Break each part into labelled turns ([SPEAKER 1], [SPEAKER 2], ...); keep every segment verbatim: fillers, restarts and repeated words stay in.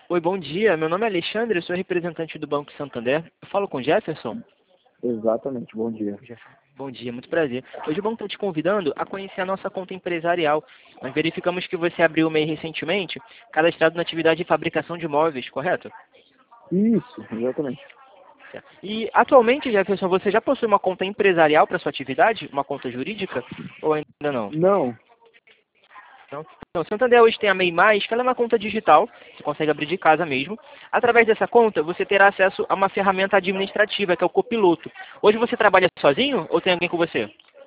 [SPEAKER 1] Oi, bom dia. Meu nome é Alexandre, eu sou representante do Banco Santander. Eu falo com o Jefferson?
[SPEAKER 2] Exatamente, bom dia.
[SPEAKER 1] Jefferson. Bom dia, muito prazer. Hoje o banco está te convidando a conhecer a nossa conta empresarial. Nós verificamos que você abriu o M E I recentemente, cadastrado na atividade de fabricação de móveis, correto?
[SPEAKER 2] Isso, exatamente.
[SPEAKER 1] E atualmente, Jefferson, você já possui uma conta empresarial para sua atividade? Uma conta jurídica? Ou ainda não?
[SPEAKER 2] Não,
[SPEAKER 1] Não. Então, o Santander hoje tem a M E I Mais, que ela é uma conta digital, você consegue abrir de casa mesmo. Através dessa conta, você terá acesso a uma ferramenta administrativa, que é o Copiloto. Hoje você trabalha sozinho ou tem alguém com você?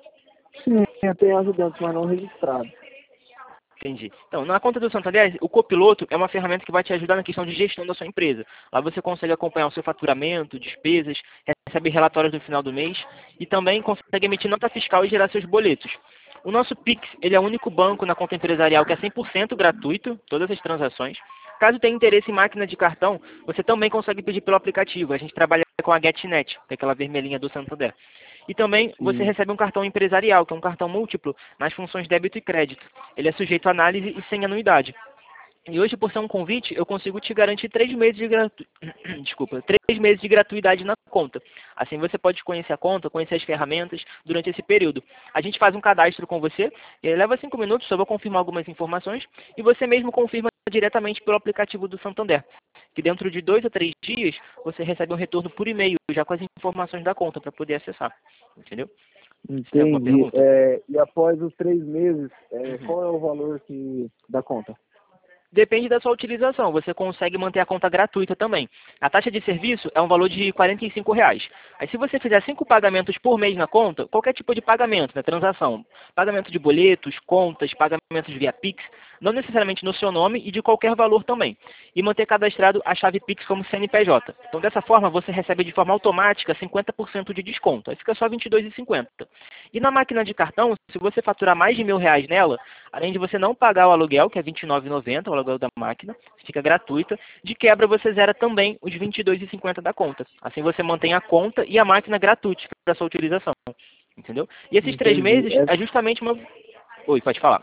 [SPEAKER 2] sim, eu tenho ajudantes, mas não registrados.
[SPEAKER 1] Entendi. Então, na conta do Santander, o Copiloto é uma ferramenta que vai te ajudar na questão de gestão da sua empresa. Lá você consegue acompanhar o seu faturamento, despesas, recebe relatórios no final do mês e também consegue emitir nota fiscal e gerar seus boletos. O nosso Pix, ele é o único banco na conta empresarial que é cem por cento gratuito, todas as transações. Caso tenha interesse em máquina de cartão, você também consegue pedir pelo aplicativo. A gente trabalha com a GetNet, que é aquela vermelhinha do Santander. E também você
[SPEAKER 2] Sim,
[SPEAKER 1] recebe um cartão empresarial, que é um cartão múltiplo nas funções débito e crédito. Ele é sujeito a análise e sem anuidade. E hoje, por ser um convite, eu consigo te garantir três meses de gratu... Desculpa, três meses de gratuidade na conta. Assim você pode conhecer a conta, conhecer as ferramentas durante esse período. A gente faz um cadastro com você, e leva cinco minutos, só vou confirmar algumas informações, e você mesmo confirma diretamente pelo aplicativo do Santander. Que dentro de dois a três dias, você recebe um retorno por e-mail, já com as informações da conta, para poder acessar. Entendeu? Você tem alguma
[SPEAKER 2] entendi.
[SPEAKER 1] pergunta?
[SPEAKER 2] É, e após os três meses, é,
[SPEAKER 1] Uhum.
[SPEAKER 2] qual é o valor que, da conta?
[SPEAKER 1] Depende da sua utilização, você consegue manter a conta gratuita também. A taxa de serviço é um valor de quarenta e cinco reais. Aí se você fizer cinco pagamentos por mês na conta, qualquer tipo de pagamento, né, transação, pagamento de boletos, contas, pagamentos via Pix, não necessariamente no seu nome e de qualquer valor também. E manter cadastrado a chave Pix como C N P J. Então dessa forma você recebe de forma automática cinquenta por cento de desconto. Aí fica só vinte e dois reais e cinquenta centavos. E na máquina de cartão, se você faturar mais de mil reais nela, além de você não pagar o aluguel, que é vinte e nove reais e noventa centavos, o aluguel da máquina, fica gratuita, de quebra você zera também os vinte e dois reais e cinquenta centavos da conta. Assim você mantém a conta e a máquina gratuita para sua utilização. Entendeu? E esses três
[SPEAKER 2] Entendi.
[SPEAKER 1] meses
[SPEAKER 2] É,
[SPEAKER 1] é justamente uma... Oi, pode falar.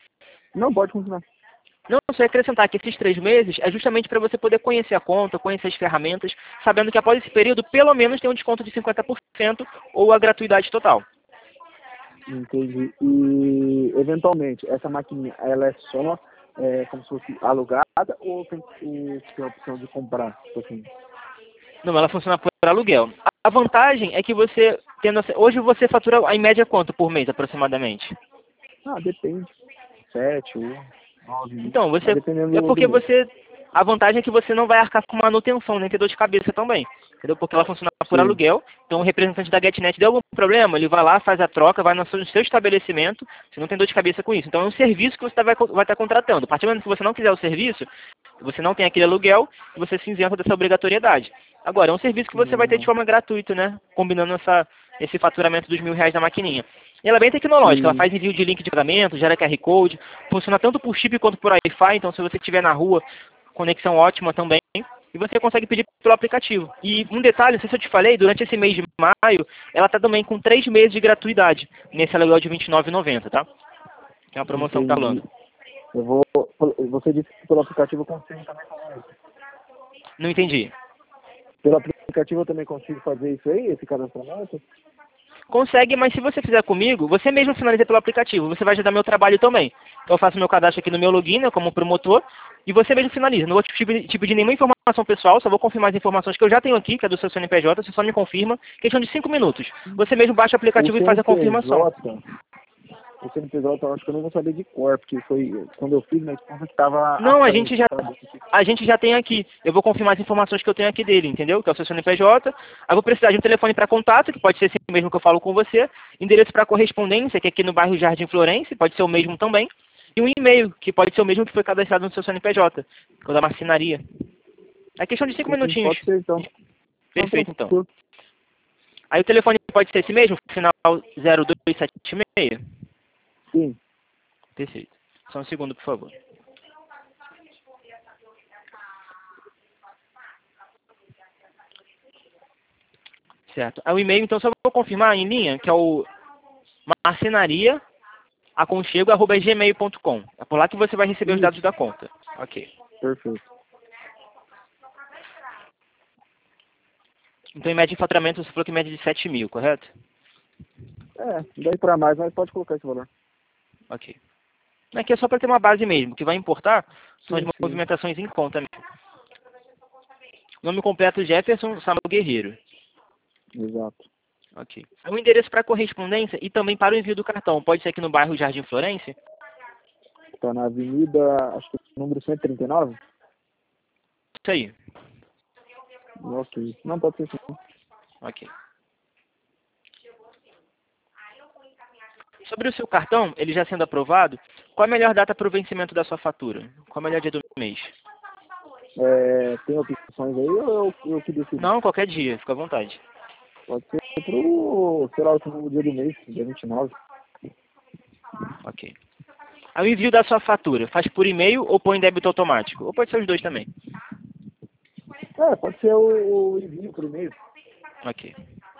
[SPEAKER 2] não, pode continuar.
[SPEAKER 1] Não, só ia acrescentar que esses três meses é justamente para você poder conhecer a conta, conhecer as ferramentas, sabendo que após esse período, pelo menos tem um desconto de cinquenta por cento ou a gratuidade total.
[SPEAKER 2] Entendi. E, eventualmente, essa maquininha, ela é só é, como se fosse alugada ou tem que ter a opção de comprar? Tipo assim.
[SPEAKER 1] Não, ela funciona por aluguel. A vantagem é que você, tendo, essa- hoje você fatura em média quanto por mês aproximadamente?
[SPEAKER 2] Ah, depende. Sete, oito, nove,
[SPEAKER 1] Então,
[SPEAKER 2] vai
[SPEAKER 1] você
[SPEAKER 2] dependendo
[SPEAKER 1] é
[SPEAKER 2] do, do
[SPEAKER 1] porque
[SPEAKER 2] mês.
[SPEAKER 1] você a vantagem é que você não vai arcar com manutenção, nem ter dor de cabeça também. Entendeu? Porque ela funciona por
[SPEAKER 2] Sim.
[SPEAKER 1] aluguel. Então o representante da GetNet deu algum problema, ele vai lá, faz a troca, vai no seu, no seu estabelecimento, você não tem dor de cabeça com isso. Então é um serviço que você tá- vai, co- vai estar contratando. A partir do momento que você não quiser o serviço, você não tem aquele aluguel, você se isenta dessa obrigatoriedade. Agora, é um serviço que você vai ter de
[SPEAKER 2] Hum,
[SPEAKER 1] forma gratuita, né? Combinando essa, esse faturamento dos mil reais da maquininha. E ela é bem tecnológica, ela
[SPEAKER 2] sim.
[SPEAKER 1] faz envio de link de pagamento, gera Q R Code, funciona tanto por chip quanto por Wi-Fi, então se você estiver na rua, conexão ótima também, e você consegue pedir pelo aplicativo. E um detalhe, não sei se eu te falei, durante esse mês de maio, ela está também com três meses de gratuidade, nesse aluguel de vinte e nove reais e noventa centavos, tá? Que é uma promoção que tá
[SPEAKER 2] Entendi.
[SPEAKER 1] rolando.
[SPEAKER 2] Eu vou. Você disse que pelo aplicativo eu consigo também fazer isso.
[SPEAKER 1] Não entendi.
[SPEAKER 2] Pelo aplicativo eu também consigo fazer isso aí, esse cadastramento?
[SPEAKER 1] Consegue, mas se você fizer comigo, você mesmo finaliza pelo aplicativo. Você vai ajudar meu trabalho também. Então eu faço meu cadastro aqui no meu login, né, como promotor, e você mesmo finaliza. Não vou te pedir te pedir nenhuma informação pessoal, só vou confirmar as informações que eu já tenho aqui, que é do seu C N P J, você só me confirma. Questão de cinco minutos. Você mesmo baixa o
[SPEAKER 2] O
[SPEAKER 1] aplicativo e faz a confirmação.
[SPEAKER 2] C N P J, o C N P J eu acho que eu não vou saber de cor, porque foi quando eu fiz, minha esposa que estava à
[SPEAKER 1] Não, a gente
[SPEAKER 2] frente,
[SPEAKER 1] já
[SPEAKER 2] sabe?
[SPEAKER 1] a gente já tem aqui. Eu vou confirmar as informações que eu tenho aqui dele, entendeu? Que é o seu C N P J. Aí vou precisar de um telefone para contato, que pode ser esse mesmo que eu falo com você. Endereço para correspondência, que é aqui no bairro Jardim Florense, pode ser o mesmo também. E um e-mail, que pode ser o mesmo que foi cadastrado no seu C N P J, que é o da marcenaria. É questão de cinco
[SPEAKER 2] Sim,
[SPEAKER 1] minutinhos.
[SPEAKER 2] pode ser então. Não,
[SPEAKER 1] Perfeito, então.
[SPEAKER 2] tranquilo.
[SPEAKER 1] Aí o telefone pode ser esse mesmo, final zero dois sete seis?
[SPEAKER 2] Sim.
[SPEAKER 1] Perfeito. Só um segundo, por favor. Certo. Aí o e-mail, então, só vou confirmar em linha, que é o marcenaria aconchego arroba gmail ponto com. É por lá que você vai receber os dados
[SPEAKER 2] Isso.
[SPEAKER 1] da conta. Ok.
[SPEAKER 2] Perfeito.
[SPEAKER 1] Então, em média de faturamento, você falou que média de sete mil, correto?
[SPEAKER 2] É, daí para mais, mas pode colocar esse valor.
[SPEAKER 1] Ok. Aqui é só para ter uma base mesmo. O que vai importar são as
[SPEAKER 2] Sim, sim.
[SPEAKER 1] movimentações em conta mesmo. Nome completo Jefferson Samuel Guerreiro.
[SPEAKER 2] Exato.
[SPEAKER 1] Ok. É um endereço para correspondência e também para o envio do cartão. Pode ser aqui no bairro Jardim Florência?
[SPEAKER 2] Está na avenida, acho que é número cento e trinta e nove?
[SPEAKER 1] Isso aí.
[SPEAKER 2] Ok. Não, pode ser sim.
[SPEAKER 1] Ok. Sobre o seu cartão, ele já sendo aprovado, qual a melhor data para o vencimento da sua fatura? Qual é o melhor dia do mês?
[SPEAKER 2] É, tem opções aí ou eu, eu que decido?
[SPEAKER 1] Não, qualquer dia, fica à vontade.
[SPEAKER 2] Pode ser pro, sei lá, o último dia do mês, dia vinte e nove.
[SPEAKER 1] Ok. Aí o envio da sua fatura, faz por e-mail ou põe em débito automático? Ou pode ser os dois também.
[SPEAKER 2] É, pode ser o, o envio por e-mail.
[SPEAKER 1] Ok.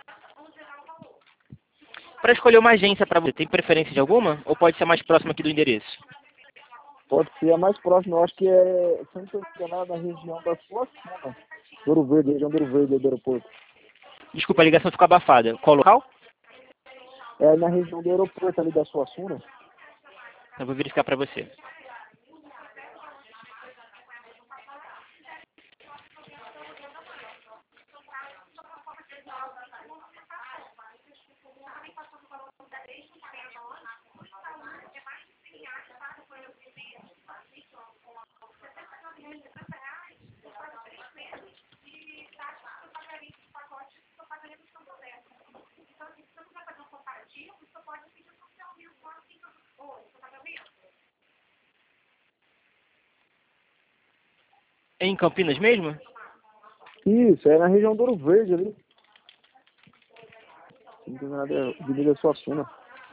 [SPEAKER 1] Para escolher uma agência para você, tem preferência de alguma? Ou pode ser mais próxima aqui do endereço?
[SPEAKER 2] Pode ser a mais próxima, eu acho que é, se eu não estou enganado, na região da Suassuna. Ouro Verde, região do Ouro Verde do aeroporto.
[SPEAKER 1] Desculpa, a ligação ficou abafada. Qual local?
[SPEAKER 2] É na região do aeroporto ali da Suassuna.
[SPEAKER 1] Eu vou verificar para você. É em Campinas mesmo?
[SPEAKER 2] Isso, é na região do Ouro Verde ali. Se não estou enganado, é Avenida Suassuna.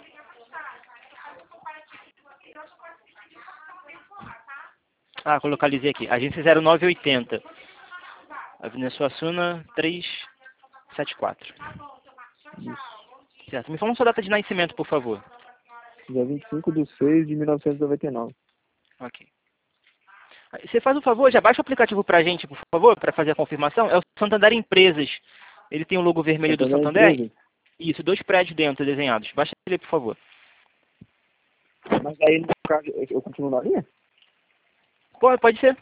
[SPEAKER 1] Ah, localizei aqui. Agência zero nove oitenta. Avenida Suassuna trezentos e setenta e quatro. Certo. Me fala sua data de nascimento, por favor.
[SPEAKER 2] Dia vinte e cinco de seis de mil novecentos e noventa e nove.
[SPEAKER 1] Ok. Você faz um favor, já baixa o aplicativo pra gente, por favor, para fazer a confirmação. É o Santander Empresas. Ele tem o logo vermelho do
[SPEAKER 2] Santander
[SPEAKER 1] Santander.
[SPEAKER 2] Empresa.
[SPEAKER 1] Isso, dois prédios dentro desenhados. Baixa ele, por favor.
[SPEAKER 2] Mas aí, no caso, eu continuo na linha?
[SPEAKER 1] Pode, pode ser.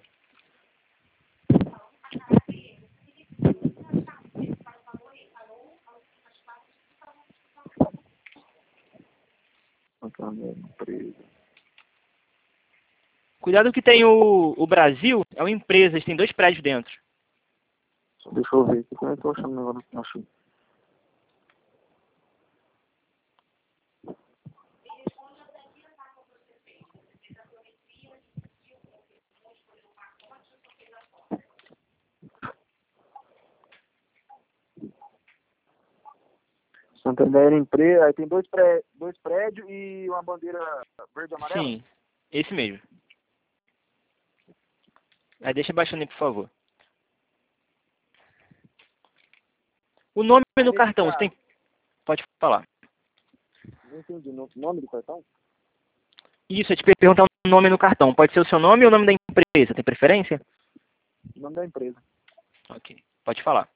[SPEAKER 2] Santander Empresa.
[SPEAKER 1] Cuidado que tem o, o Brasil, é uma empresa, tem dois prédios dentro.
[SPEAKER 2] Só deixa eu ver aqui, como é que eu tô achando agora? Achei. Santander Empresa, aí tem dois, pré, dois prédios e uma bandeira verde e amarela?
[SPEAKER 1] Sim, esse mesmo. Aí deixa baixando aí, por favor. O nome
[SPEAKER 2] Aí
[SPEAKER 1] no
[SPEAKER 2] nesse
[SPEAKER 1] cartão, você tem...
[SPEAKER 2] caso,
[SPEAKER 1] Pode falar.
[SPEAKER 2] não entendi o nome do cartão?
[SPEAKER 1] Isso, eu te perguntar o nome no cartão. Pode ser o seu nome ou o nome da empresa, tem preferência?
[SPEAKER 2] O nome da empresa.
[SPEAKER 1] Ok, pode falar.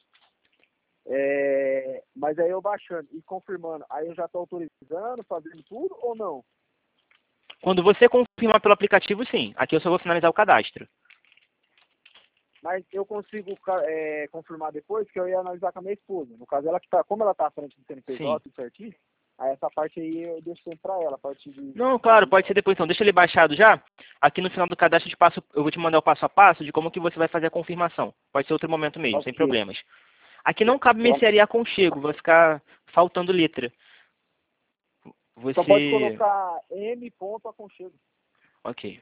[SPEAKER 2] É, mas aí eu baixando e confirmando, aí eu já estou autorizando, fazendo tudo ou não?
[SPEAKER 1] Quando você confirmar pelo aplicativo, sim. Aqui eu só vou finalizar o cadastro.
[SPEAKER 2] Mas eu consigo ca- é, confirmar depois que eu ia analisar com a minha esposa. No caso, ela que tá, como ela está à frente do C N P J,
[SPEAKER 1] Sim.
[SPEAKER 2] tudo certinho, aí essa parte aí eu deixo sempre para ela, a partir de...
[SPEAKER 1] Não, claro, pode ser depois então. Deixa ele baixado já. Aqui no final do cadastro eu, te passo, eu vou te mandar o passo a passo de como que você vai fazer a confirmação. Pode ser outro momento mesmo, sem
[SPEAKER 2] Ok.
[SPEAKER 1] problemas. Aqui não cabe
[SPEAKER 2] Eu-
[SPEAKER 1] mercearia aconchego, vai ficar faltando letra.
[SPEAKER 2] Só pode
[SPEAKER 1] Você...
[SPEAKER 2] colocar M ponto aconchego.
[SPEAKER 1] Ok.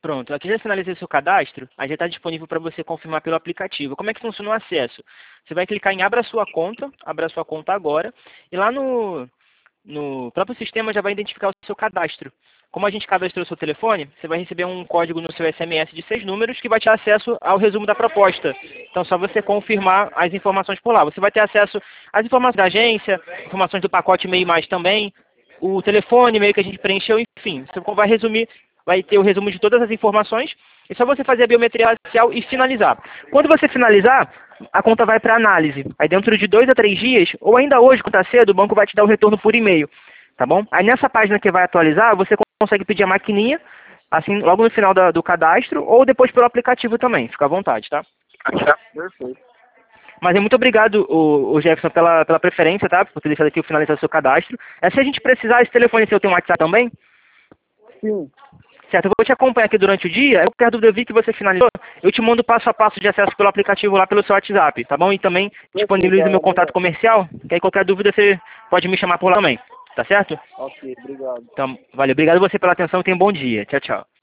[SPEAKER 1] Pronto, aqui já finalizei seu cadastro, aí já está disponível para você confirmar pelo aplicativo. Como é que funciona o acesso? Você vai clicar em Abra Sua Conta, Abra Sua Conta agora, e lá no, no próprio sistema já vai identificar o seu cadastro. Como a gente cadastrou o seu telefone, você vai receber um código no seu S M S de seis números que vai te dar acesso ao resumo da proposta. Então, só você confirmar as informações por lá. Você vai ter acesso às informações da agência, informações do pacote e-mail mais também, o telefone, e-mail que a gente preencheu, enfim. Você vai resumir, vai ter o resumo de todas as informações. É só você fazer a biometria racial e finalizar. Quando você finalizar, a conta vai para análise. Aí dentro de dois a três dias, ou ainda hoje, quando está cedo, o banco vai te dar o retorno por e-mail. Tá bom? Aí nessa página que vai atualizar, você consegue pedir a maquininha, assim, logo no final da, do cadastro, ou depois pelo aplicativo também. Fica à vontade, tá?
[SPEAKER 2] Perfeito.
[SPEAKER 1] Mas é muito obrigado, o, o Jefferson, pela, pela preferência, tá? Por ter deixado aqui eu finalizar o seu cadastro. É, se a gente precisar, esse telefone seu tem um WhatsApp também?
[SPEAKER 2] Sim.
[SPEAKER 1] Certo, eu vou te acompanhar aqui durante o dia. Eu quero dúvida, eu vi que você finalizou. Eu te mando passo a passo de acesso pelo aplicativo lá pelo seu WhatsApp, tá bom? E também disponibilizo meu contato comercial, que aí qualquer dúvida você pode me chamar por lá também. Tá certo?
[SPEAKER 2] Ok, obrigado.
[SPEAKER 1] Então, valeu. Obrigado você pela atenção e tenha um bom dia. Tchau, tchau.